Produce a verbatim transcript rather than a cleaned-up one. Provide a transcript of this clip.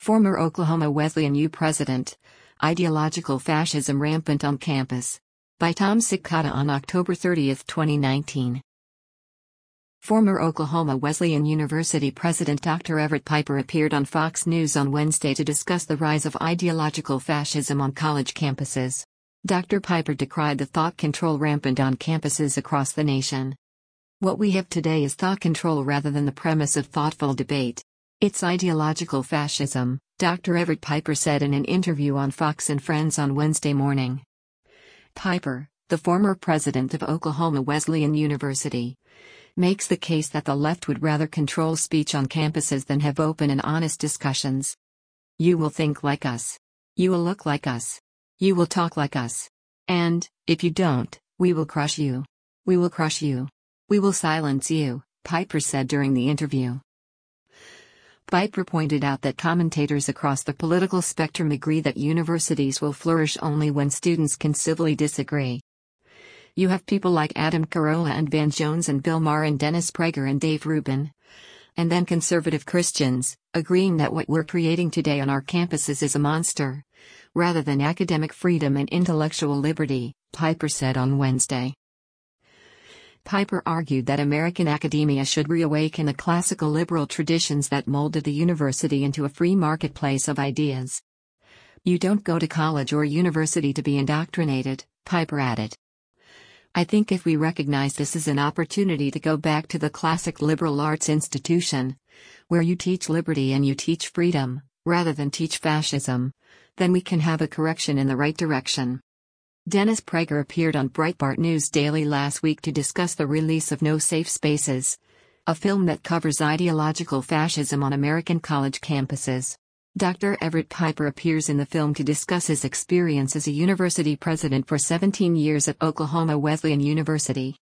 Former Oklahoma Wesleyan U President. Ideological Fascism Rampant on Campus. By Tom Sikata on October thirtieth, twenty nineteen. Former Oklahoma Wesleyan University President Doctor Everett Piper appeared on Fox News on Wednesday to discuss the rise of ideological fascism on college campuses. Doctor Piper decried the thought control rampant on campuses across the nation. "What we have today is thought control rather than the premise of thoughtful debate. It's ideological fascism," Doctor Everett Piper said in an interview on Fox and Friends on Wednesday morning. Piper, the former president of Oklahoma Wesleyan University, makes the case that the left would rather control speech on campuses than have open and honest discussions. "You will think like us. You will look like us. You will talk like us. And, if you don't, we will crush you. We will crush you. We will silence you," Piper said during the interview. Piper pointed out that commentators across the political spectrum agree that universities will flourish only when students can civilly disagree. "You have people like Adam Carolla and Van Jones and Bill Maher and Dennis Prager and Dave Rubin. And then conservative Christians, agreeing that what we're creating today on our campuses is a monster, rather than academic freedom and intellectual liberty," Piper said on Wednesday. Piper argued that American academia should reawaken the classical liberal traditions that molded the university into a free marketplace of ideas. "You don't go to college or university to be indoctrinated," Piper added. "I think if we recognize this as an opportunity to go back to the classic liberal arts institution, where you teach liberty and you teach freedom, rather than teach fascism, then we can have a correction in the right direction." Dennis Prager appeared on Breitbart News Daily last week to discuss the release of No Safe Spaces, a film that covers ideological fascism on American college campuses. Doctor Everett Piper appears in the film to discuss his experience as a university president for seventeen years at Oklahoma Wesleyan University.